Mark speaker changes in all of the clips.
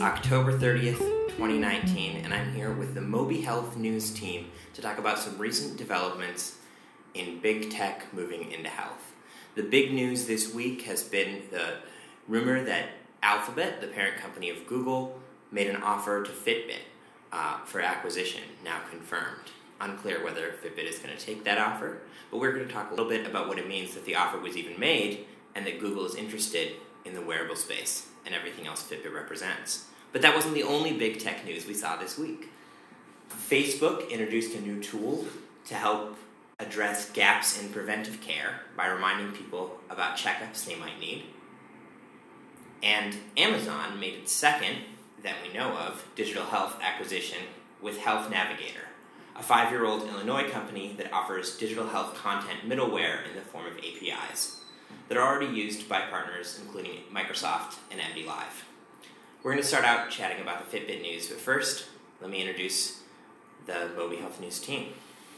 Speaker 1: October 30th, 2019, and I'm here with the Moby Health News team to talk about some recent developments in big tech moving into health. The big news this week has been the rumor that Alphabet, the parent company of Google, made an offer to Fitbit for acquisition, now confirmed. Unclear whether Fitbit is going to take that offer, but we're going to talk a little bit about what it means that the offer was even made and that Google is interested in the wearable space and everything else Fitbit represents. But that wasn't the only big tech news we saw this week. Facebook introduced a new tool to help address gaps in preventive care by reminding people about checkups they might need. And Amazon made its second, that we know of, digital health acquisition with Health Navigator, a 5-year-old Illinois company that offers digital health content middleware in the form of APIs that are already used by partners including Microsoft and MDLive. We're going to start out chatting about the Fitbit news, but first, let me introduce the Moby Health News team.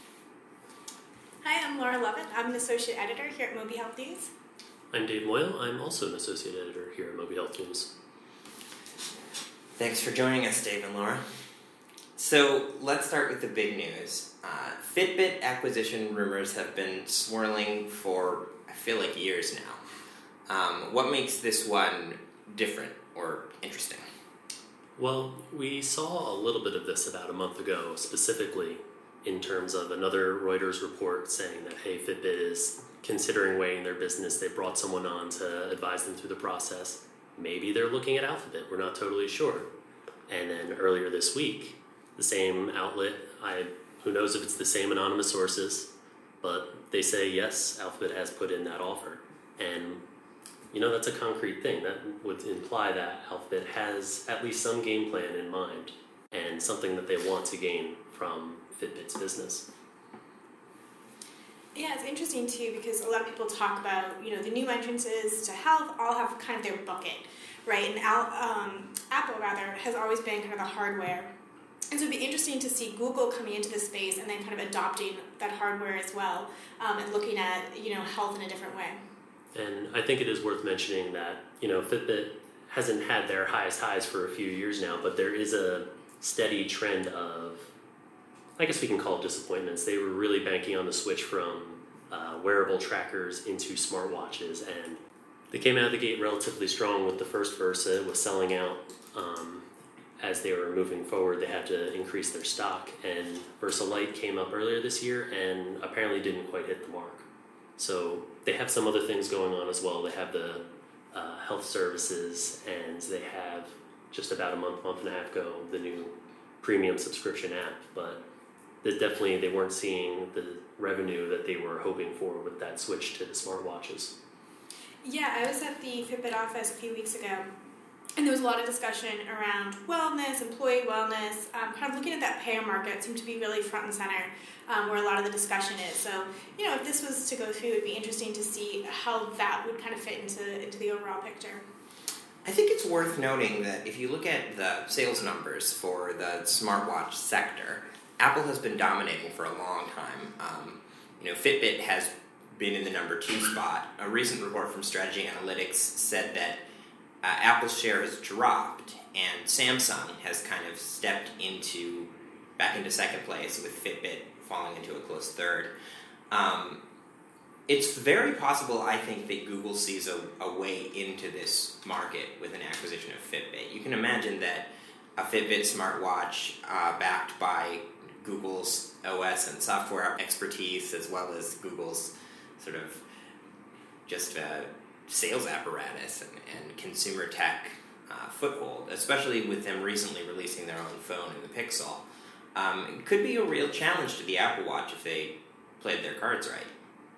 Speaker 2: Hi, I'm Laura Lovett. I'm an associate editor here at Moby Health News.
Speaker 3: I'm Dave Moyle. I'm also an associate editor here at Moby Health News.
Speaker 1: Thanks for joining us, Dave and Laura. So let's start with the big news. Fitbit acquisition rumors have been swirling for, I feel like, years now. What makes this one different or interesting?
Speaker 3: Well, we saw a little bit of this about a month ago, specifically in terms of another Reuters report saying that, hey, Fitbit is considering weighing their business. They brought someone on to advise them through the process. Maybe they're looking at Alphabet. We're not totally sure. And then earlier this week, the same outlet, who knows if it's the same anonymous sources, but they say, yes, Alphabet has put in that offer. And, that's a concrete thing. That would imply that Alphabet has at least some game plan in mind and something that they want to gain from Fitbit's business.
Speaker 2: Yeah, it's interesting too because a lot of people talk about, the new entrances to health all have kind of their bucket, right? And Apple, has always been kind of the hardware. And so it'd be interesting to see Google coming into this space and then kind of adopting that hardware as well and looking at, health in a different way.
Speaker 3: And I think it is worth mentioning that, Fitbit hasn't had their highest highs for a few years now, but there is a steady trend of, I guess we can call it disappointments. They were really banking on the switch from wearable trackers into smartwatches, and they came out of the gate relatively strong with the first Versa. It was selling out. As they were moving forward, they had to increase their stock, and Versa Lite came up earlier this year and apparently didn't quite hit the mark. So they have some other things going on as well. They have the health services, and they have just about a month and a half ago, the new premium subscription app, but they weren't seeing the revenue that they were hoping for with that switch to the smartwatches.
Speaker 2: Yeah, I was at the Fitbit office a few weeks ago, and there was a lot of discussion around wellness, employee wellness, kind of looking at that payer market seemed to be really front and center where a lot of the discussion is. So, if this was to go through, it would be interesting to see how that would kind of fit into the overall picture.
Speaker 1: I think it's worth noting that if you look at the sales numbers for the smartwatch sector, Apple has been dominating for a long time. Fitbit has been in the number 2 spot. A recent report from Strategy Analytics said that Apple's share has dropped, and Samsung has kind of stepped back into second place, with Fitbit falling into a close third. It's very possible, I think, that Google sees a way into this market with an acquisition of Fitbit. You can imagine that a Fitbit smartwatch backed by Google's OS and software expertise, as well as Google's sort of just sales apparatus and consumer tech foothold, especially with them recently releasing their own phone in the Pixel, it could be a real challenge to the Apple Watch if they played their cards right.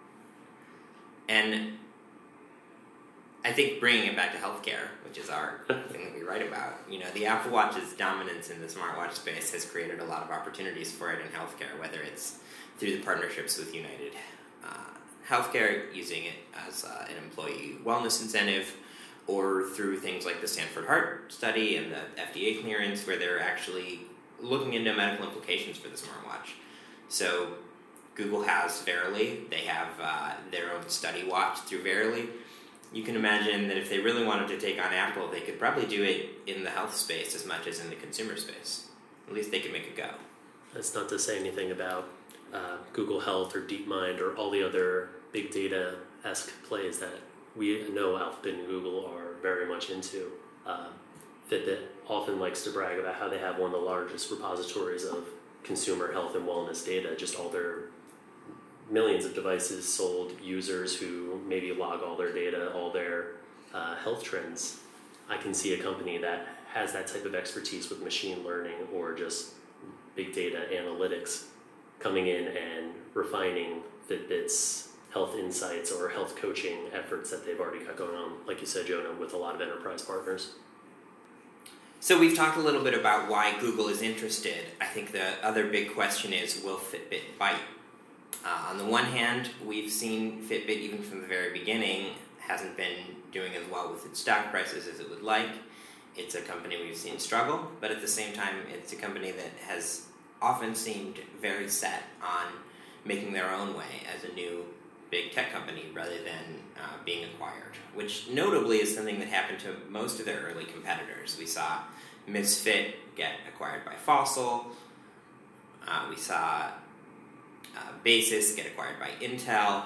Speaker 1: And I think bringing it back to healthcare, which is our thing that we write about, the Apple Watch's dominance in the smartwatch space has created a lot of opportunities for it in healthcare, whether it's through the partnerships with United Healthcare, using it as an employee wellness incentive, or through things like the Stanford Heart Study and the FDA clearance, where they're actually looking into medical implications for the smartwatch. So Google has Verily. They have their own study watch through Verily. you can imagine that if they really wanted to take on Apple, they could probably do it in the health space as much as in the consumer space. At least they could make a go.
Speaker 3: That's not to say anything about Google Health or DeepMind or all the other big data-esque plays that we know Alphabet and Google are very much into. Fitbit often likes to brag about how they have one of the largest repositories of consumer health and wellness data, just all their millions of devices sold, users who maybe log all their data, all their health trends. I can see a company that has that type of expertise with machine learning or just big data analytics coming in and refining Fitbit's health insights or health coaching efforts that they've already got going on, like you said, Jonah, with a lot of enterprise partners.
Speaker 1: So we've talked a little bit about why Google is interested. I think the other big question is, will Fitbit bite? On the one hand, we've seen Fitbit, even from the very beginning, hasn't been doing as well with its stock prices as it would like. It's a company we've seen struggle, but at the same time, it's a company that has often seemed very set on making their own way as a new big tech company rather than being acquired, which notably is something that happened to most of their early competitors. We saw Misfit get acquired by Fossil. We saw Basis get acquired by Intel.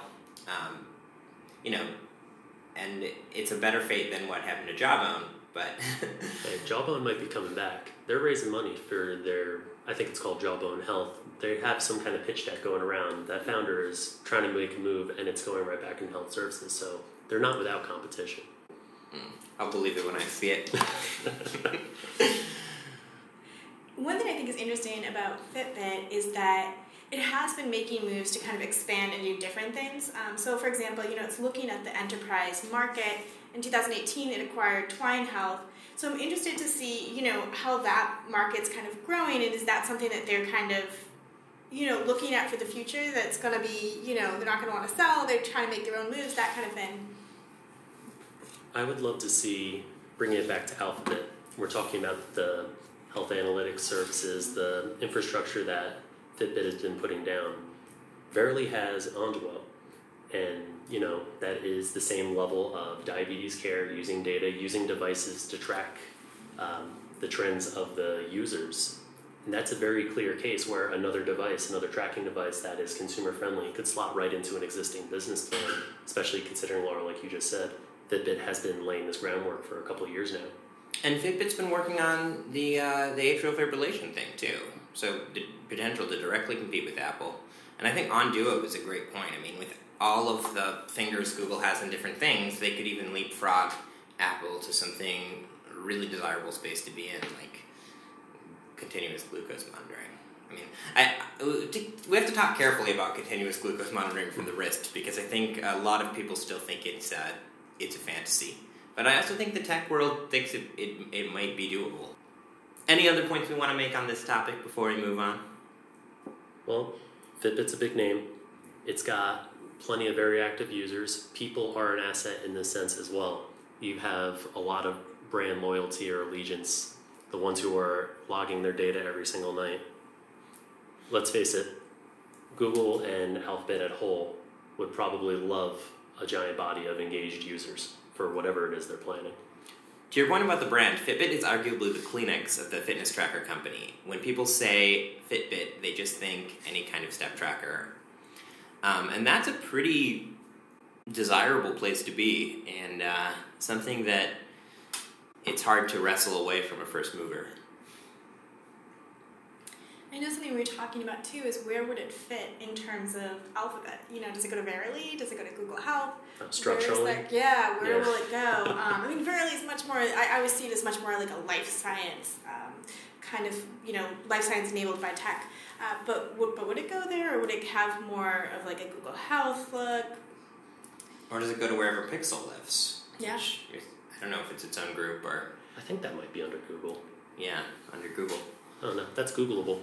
Speaker 1: And it's a better fate than what happened to Jawbone, but...
Speaker 3: Hey, Jawbone might be coming back. They're raising money for their, I think it's called Jawbone Health. They have some kind of pitch deck going around. That founder is trying to make a move, and it's going right back in health services, so they're not without competition.
Speaker 1: I'll believe it when I see it.
Speaker 2: One thing I think is interesting about Fitbit is that it has been making moves to kind of expand and do different things. So, for example, it's looking at the enterprise market. In 2018, it acquired Twine Health. So I'm interested to see, how that market's kind of growing, and is that something that they're kind of, looking at for the future that's going to be, they're not going to want to sell, they're trying to make their own moves, that kind of thing.
Speaker 3: I would love to see, bringing it back to Alphabet, we're talking about the health analytics services, the infrastructure that Fitbit has been putting down. Verily has Onduo, and that is the same level of diabetes care, using data, using devices to track the trends of the users. And that's a very clear case where another tracking device that is consumer friendly could slot right into an existing business plan, especially considering, Laura, like you just said, Fitbit has been laying this groundwork for a couple of years now.
Speaker 1: And Fitbit's been working on the atrial fibrillation thing too, so the potential to directly compete with Apple. And I think Onduo is a great point. I mean, with all of the fingers Google has in different things, they could even leapfrog Apple to something really desirable space to be in, like continuous glucose monitoring. I mean, we have to talk carefully about continuous glucose monitoring from the wrist, because I think a lot of people still think it's a fantasy. But I also think the tech world thinks it might be doable. Any other points we want to make on this topic before we move on?
Speaker 3: Well, Fitbit's a big name. It's got plenty of very active users. People are an asset in this sense as well. You have a lot of brand loyalty or allegiance, the ones who are logging their data every single night. Let's face it, Google and Alphabet at whole would probably love a giant body of engaged users for whatever it is they're planning.
Speaker 1: To your point about the brand, Fitbit is arguably the Kleenex of the fitness tracker company. When people say Fitbit, they just think any kind of step tracker. And that's a pretty desirable place to be, and something that it's hard to wrestle away from a first mover.
Speaker 2: I know something we were talking about too is where would it fit in terms of Alphabet? Does it go to Verily? Does it go to Google Health?
Speaker 3: Structurally?
Speaker 2: Where will it go? Verily is much more, I always see it as much more like a life science kind of, life science enabled by tech. But would it go there, or would it have more of like a Google Health look?
Speaker 1: Or does it go to wherever Pixel lives?
Speaker 2: Yeah.
Speaker 1: I don't know if it's its own group or...
Speaker 3: I think that might be under Google.
Speaker 1: Yeah, under Google.
Speaker 3: Oh no, that's Googleable.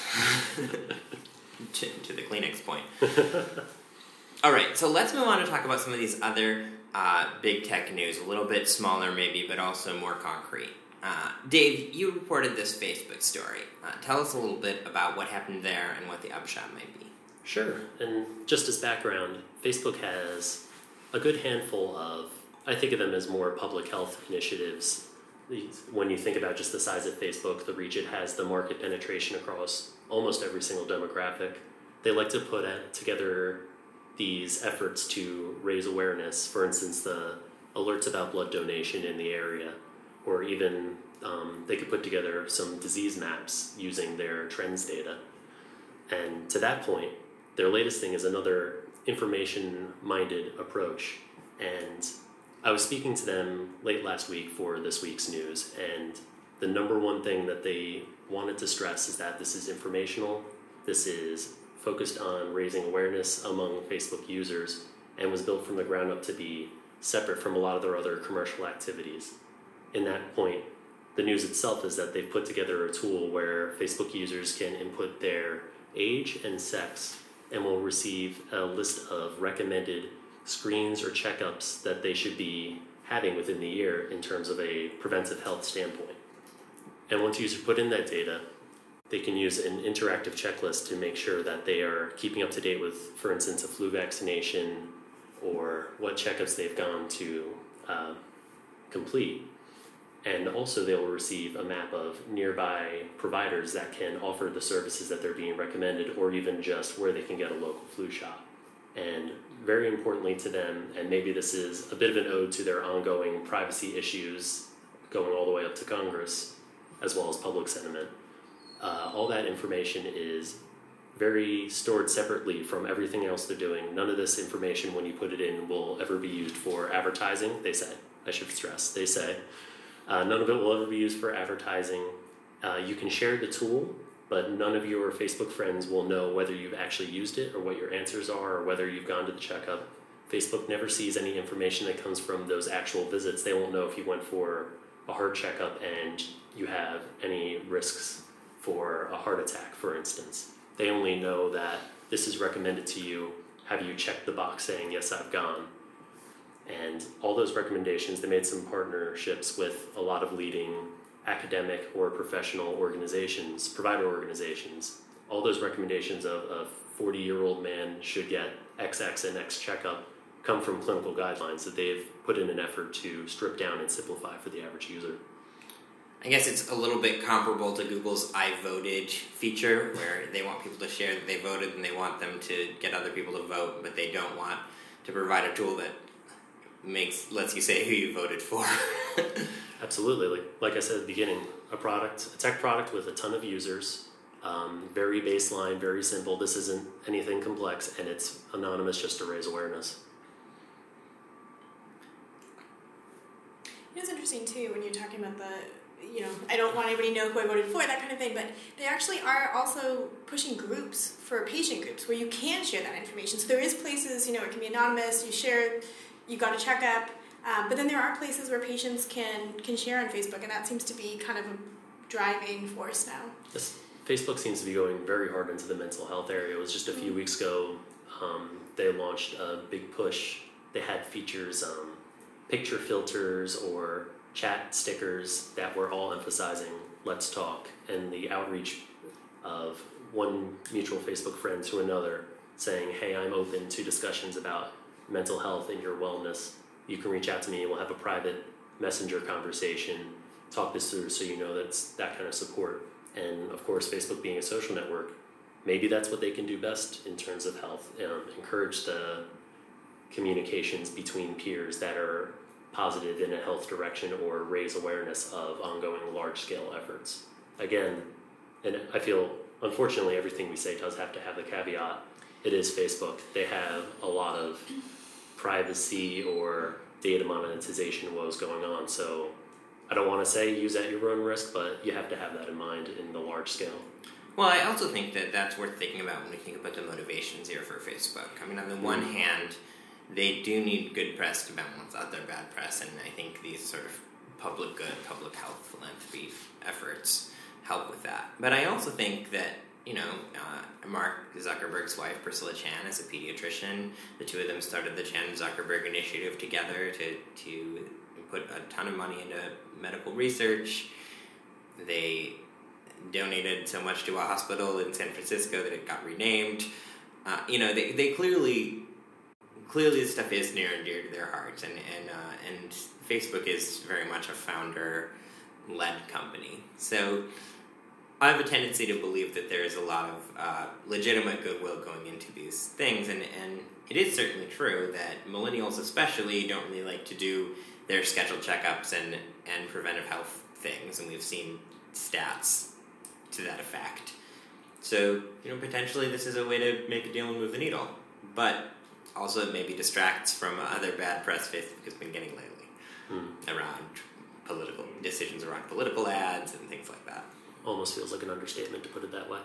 Speaker 1: to the Kleenex point. All right, so let's move on to talk about some of these other big tech news, a little bit smaller maybe, but also more concrete. Dave, you reported this Facebook story. Tell us a little bit about what happened there and what the upshot might be.
Speaker 3: Sure, and just as background, Facebook has a good handful of I think of them as more public health initiatives. When you think about just the size of Facebook, the reach it has, the market penetration across almost every single demographic, they like to put together these efforts to raise awareness. For instance, the alerts about blood donation in the area, or even they could put together some disease maps using their trends data. And to that point, their latest thing is another information-minded approach. And I was speaking to them late last week for this week's news, and the number one thing that they wanted to stress is that this is informational, this is focused on raising awareness among Facebook users, and was built from the ground up to be separate from a lot of their other commercial activities. In that point, the news itself is that they've put together a tool where Facebook users can input their age and sex and will receive a list of recommended screens or checkups that they should be having within the year in terms of a preventive health standpoint. And once users put in that data, they can use an interactive checklist to make sure that they are keeping up to date with, for instance, a flu vaccination or what checkups they've gone to complete. And also they will receive a map of nearby providers that can offer the services that they're being recommended, or even just where they can get a local flu shot. And very importantly to them, and maybe this is a bit of an ode to their ongoing privacy issues going all the way up to Congress, as well as public sentiment, all that information is very stored separately from everything else they're doing. None of this information, when you put it in, will ever be used for advertising, they say. I should stress, they say. None of it will ever be used for advertising. You can share the tool, but none of your Facebook friends will know whether you've actually used it or what your answers are or whether you've gone to the checkup. Facebook never sees any information that comes from those actual visits. They won't know if you went for a heart checkup and you have any risks for a heart attack, for instance. They only know that this is recommended to you. Have you checked the box saying, yes, I've gone? And all those recommendations, they made some partnerships with a lot of leading academic or professional organizations, provider organizations. All those recommendations of a 40-year-old man should get XX and X checkup come from clinical guidelines that they've put in an effort to strip down and simplify for the average user.
Speaker 1: I guess it's a little bit comparable to Google's I voted feature, where they want people to share that they voted and they want them to get other people to vote, but they don't want to provide a tool that lets you say who you voted for.
Speaker 3: Absolutely. Like I said at the beginning, a tech product with a ton of users, very baseline, very simple. This isn't anything complex, and it's anonymous just to raise awareness.
Speaker 2: It's interesting too when you're talking about I don't want anybody to know who I voted for, that kind of thing, but they actually are also pushing groups for patient groups where you can share that information. So there is places, it can be anonymous, you got a checkup, but then there are places where patients can share on Facebook, and that seems to be kind of a driving force now.
Speaker 3: Yes, Facebook seems to be going very hard into the mental health area. It was just a few weeks ago, they launched a big push. They had features, picture filters or chat stickers that were all emphasizing let's talk, and the outreach of one mutual Facebook friend to another saying, hey, I'm open to discussions about mental health and your wellness. You can reach out to me and we'll have a private messenger conversation, talk this through so you know that's that kind of support. And of course, Facebook being a social network, maybe that's what they can do best in terms of health, encourage the communications between peers that are positive in a health direction or raise awareness of ongoing large-scale efforts. Again, and I feel, unfortunately, everything we say does have to have the caveat. It is Facebook. They have a lot of privacy or data monetization woes going on, so I don't want to say use at your own risk, but you have to have that in mind in the large scale.
Speaker 1: Well, I also think that that's worth thinking about when we think about the motivations here for Facebook. I mean, on the one hand, they do need good press to balance out their bad press, and I think these sort of public good, public health philanthropy efforts help with that. But I also think that, Mark Zuckerberg's wife, Priscilla Chan, is a pediatrician. The two of them started the Chan-Zuckerberg Initiative together to put a ton of money into medical research. They donated so much to a hospital in San Francisco that it got renamed. They clearly clearly this stuff is near and dear to their hearts, and Facebook is very much a founder-led company. So I have a tendency to believe that there is a lot of legitimate goodwill going into these things, and it is certainly true that millennials especially don't really like to do their scheduled checkups and preventive health things, and we've seen stats to that effect. So, potentially this is a way to make a deal and move the needle. But also it maybe distracts from other bad press Facebook has been getting lately around political decisions around political ads and things like that.
Speaker 3: Almost feels like an understatement to put it that way.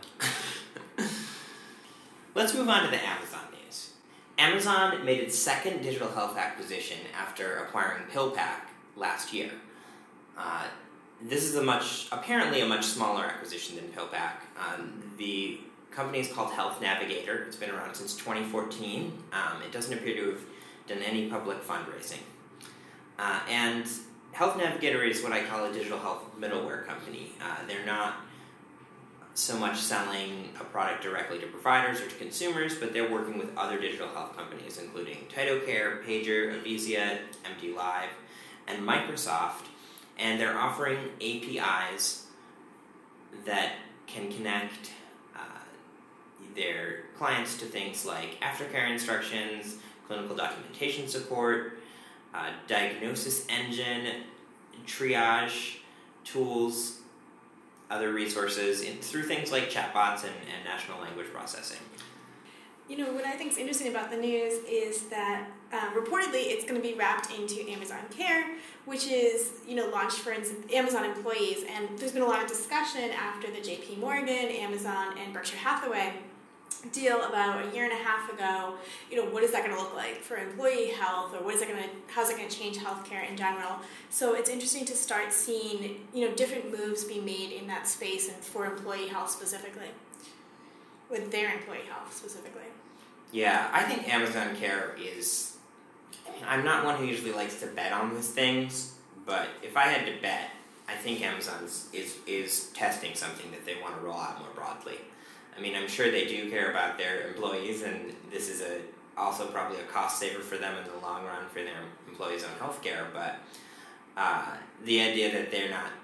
Speaker 1: Let's move on to the Amazon news. Amazon made its second digital health acquisition after acquiring PillPack last year. This is apparently a much smaller acquisition than PillPack. The company is called Health Navigator. It's been around since 2014. It doesn't appear to have done any public fundraising. And Health Navigator is what I call a digital health middleware company. They're not so much selling a product directly to providers or to consumers, but they're working with other digital health companies, including TytoCare, Pager, Avizia, MDLive, and Microsoft. And they're offering APIs that can connect their clients to things like aftercare instructions, clinical documentation support, diagnosis engine, triage tools, other resources through things like chatbots and natural language processing.
Speaker 2: What I think is interesting about the news is that reportedly it's going to be wrapped into Amazon Care, which is, launched for Amazon employees. And there's been a lot of discussion after the JP Morgan, Amazon, and Berkshire Hathaway deal about a year and a half ago. What is that going to look like for employee health, or how's it going to change healthcare in general? So it's interesting to start seeing, different moves being made in that space and for employee health specifically, with their employee health specifically.
Speaker 1: Yeah, I think Amazon Care is... I'm not one who usually likes to bet on these things, but if I had to bet, I think Amazon is testing something that they want to roll out more broadly. I mean, I'm sure they do care about their employees, and this is also probably a cost saver for them in the long run for their employees' own healthcare, but the idea that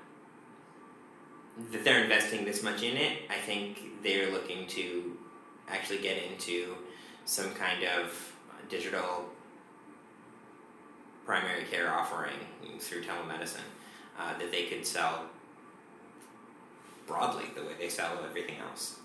Speaker 1: they're investing this much in it, I think they're looking to actually get into some kind of digital primary care offering through telemedicine that they could sell broadly the way they sell everything else.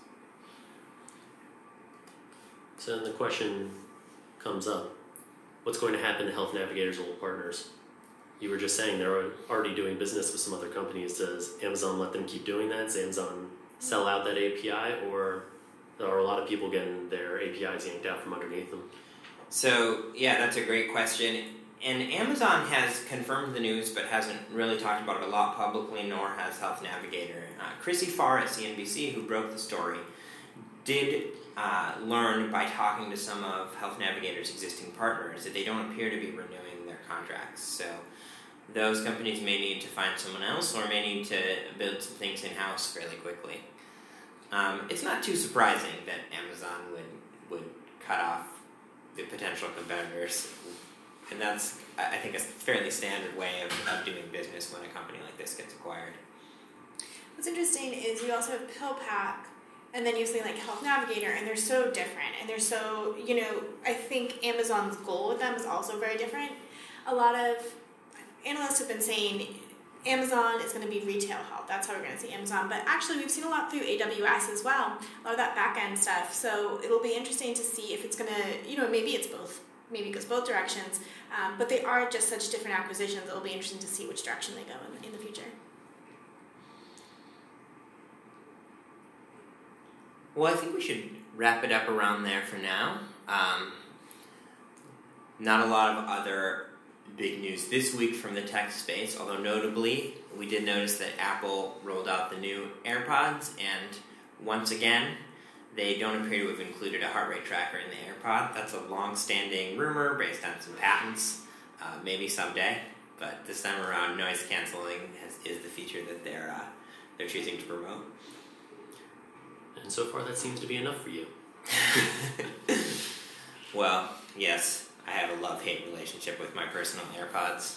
Speaker 3: So then the question comes up, what's going to happen to Health Navigator's old partners? You were just saying they're already doing business with some other companies. Does Amazon let them keep doing that? Does Amazon sell out that API, or are a lot of people getting their APIs yanked out from underneath them?
Speaker 1: So, yeah, that's a great question. And Amazon has confirmed the news but hasn't really talked about it a lot publicly, nor has Health Navigator. Chrissy Farr at CNBC, who broke the story, did learn by talking to some of Health Navigator's existing partners that they don't appear to be renewing their contracts. So those companies may need to find someone else or may need to build some things in-house fairly quickly. It's not too surprising that Amazon would cut off the potential competitors. And that's, I think, a fairly standard way of doing business when a company like this gets acquired.
Speaker 2: What's interesting is you also have PillPack, and then you say like Health Navigator, and they're so different. And they're so, I think Amazon's goal with them is also very different. A lot of analysts have been saying Amazon is going to be retail health. That's how we're going to see Amazon. But actually, we've seen a lot through AWS as well, a lot of that back-end stuff. So it'll be interesting to see if it's going to, maybe it's both. Maybe it goes both directions. But they are just such different acquisitions. It'll be interesting to see which direction they go in the future.
Speaker 1: Well, I think we should wrap it up around there for now. Not a lot of other big news this week from the tech space, although notably, we did notice that Apple rolled out the new AirPods, and once again, they don't appear to have included a heart rate tracker in the AirPod. That's a long-standing rumor based on some patents, maybe someday, but this time around, noise canceling is the feature that they're choosing to promote.
Speaker 3: And so far, that seems to be enough for you.
Speaker 1: Well, yes. I have a love-hate relationship with my personal AirPods.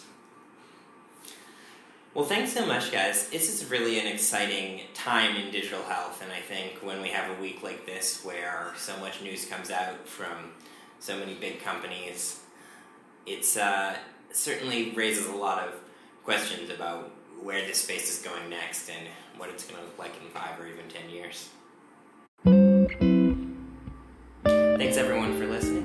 Speaker 1: Well, thanks so much, guys. This is really an exciting time in digital health, and I think when we have a week like this where so much news comes out from so many big companies, it's certainly raises a lot of questions about where this space is going next and what it's going to look like in 5 or even 10 years. Thanks everyone for listening.